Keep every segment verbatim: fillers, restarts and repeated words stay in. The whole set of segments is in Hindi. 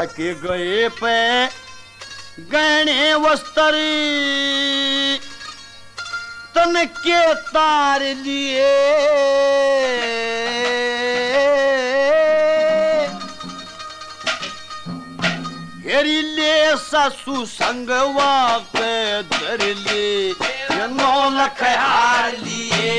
के गए पे गहने वस्त्र तन के तार लिए हेरी ले सासू संगवा के धर ले नौ लख हार लिए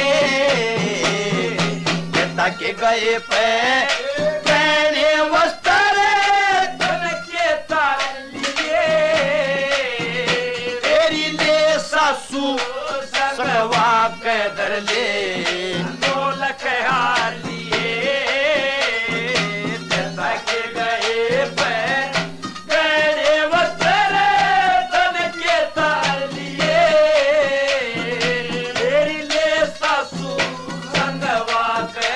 के गए पे गहने वस्त्र तन के तार लिए तेरी ले सासू संगवा के धर ले नौ लख हार लिए के गए पे गहने वस्त्र तन के तार लिए तेरी ले सासू संगवा के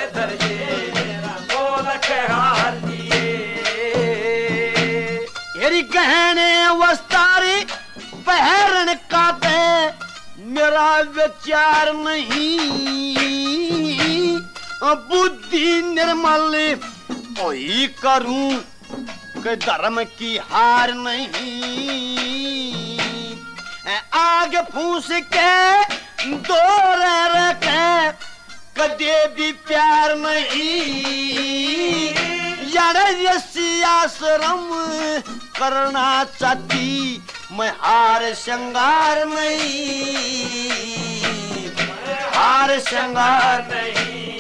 गहने वस्तारी पहरन का ते मेरा विचार नहीं बुद्धि निर्मल वही करूं कि धर्म की हार नहीं आगे फूस के दौर रखे कदे भी प्यार नहीं आश्रम करना चाहती मैं हार श्रृंगार नहीं हार श्रृंगार नहीं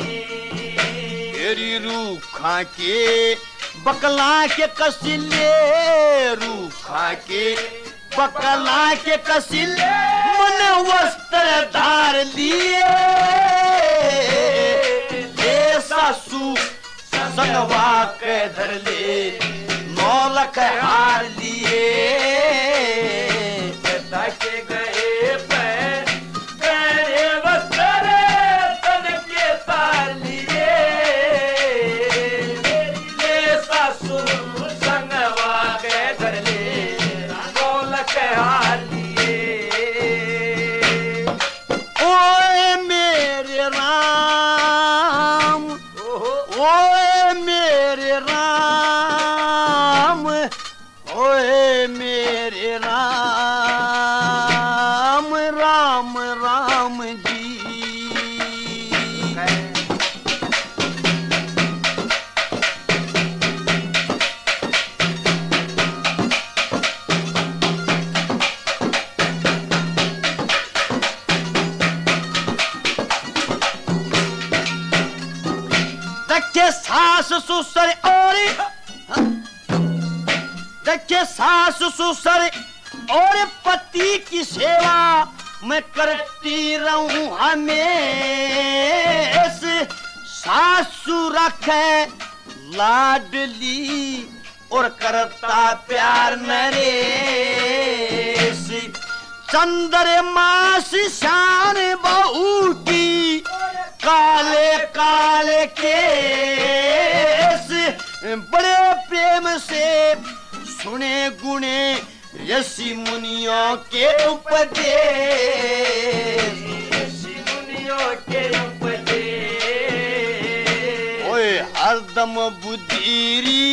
तेरी रूखा के बकला के कसिले रूखा के बकला के कसिले मन वस्त्र धार लिए ले सासू संगवा के धर ले नौ लख हार लिए के गए पे गहने वस्त्र तन के तार लिए ले सासू संगवा के धर ले नौ लख हार लिए ओए मेरे राम ओए मेरे राम ओए मेरे राम राम राम जी देखे सास ससुर और देखे सास ससुर और पति की सेवा मैं करती रहूं हमेश सासू रखे लाडली और करता प्यार नरेश चंद्रमास शान बहू की काले काले केस बड़े प्रेम से सुने गुणे ऋषि मुनियों के उपदेश ऋषि मुनियों के उपदेश ओए हरदम बुद्धीरी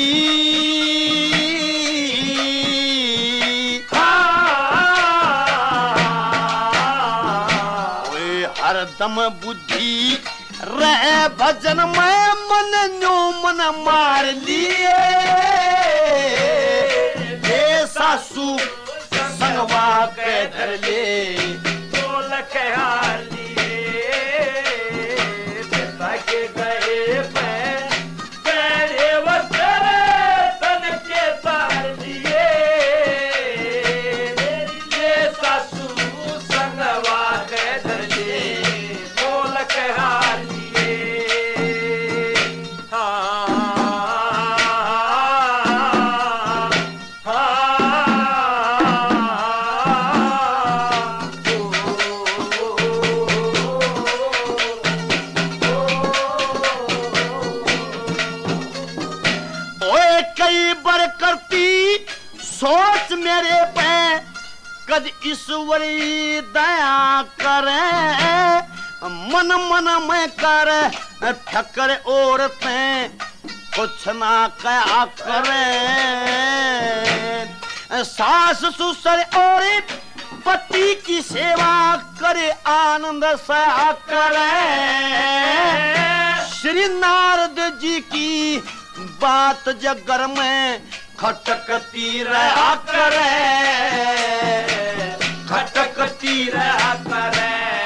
ओए हरदम बुद्धि रह भजन में मन न्यू मन मार लिए हे सासू संगवा के धर ले दो लख हार लिए के गए पे गहने वस्त्र तन के तार लिए ये सासू संगवा के धर ले दो लख हार सोच मेरे पे कद ईश्वरी दया करे मन मन में कर ठकर औरतें कुछ ना क्या करे, सास ससुर और पति की सेवा करे, आनंद से करे। श्री नारद जी की बात जगर में खटकती रहा करे, खटकती रहा करे।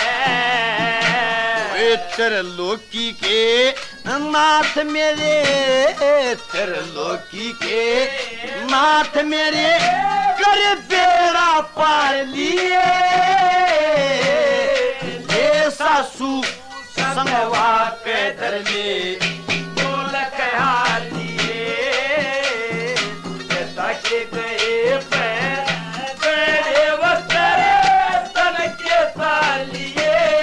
त्रिलोकी के नाथ मेरे, त्रिलोकी के नाथ मेरे कर बेड़ा पार लिए। ये सासू संगवा के धर ले बोल कहा लिए, ताके गए पैर गए वक्त तन के तालिए।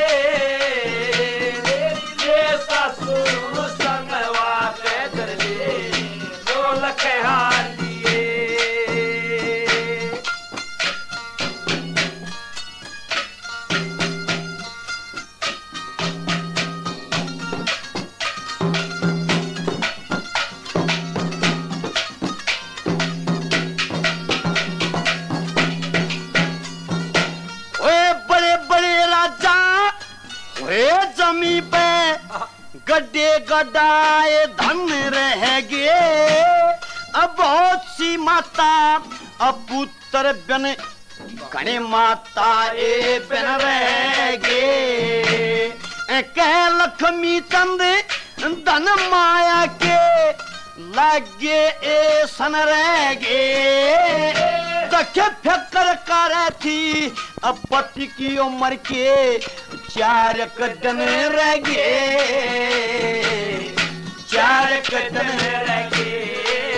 जमी पे गड्ढे गड्ढाए धन रह गए, अब बहुत सी माता अब पुत्र बन गणे माता ए बन रह गए। कह लक्ष्मी चंद धन माया के लागे ए सन रह गए। दखे फिक्र कर थी अब पति की उम्र के चार कदम रह गए, चार कदम रह गए।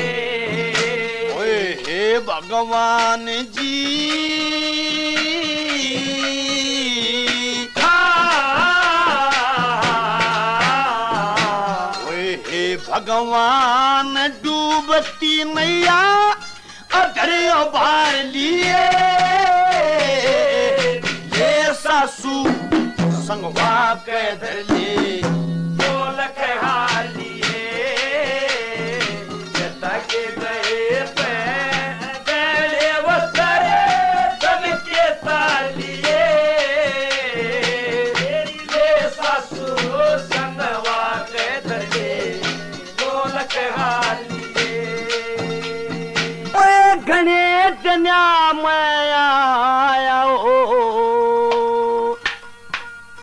ओए हे भगवान जी, ओए हे भगवान डूबती नैया अगर उबार लिए। ये सासू संगवा के धर ले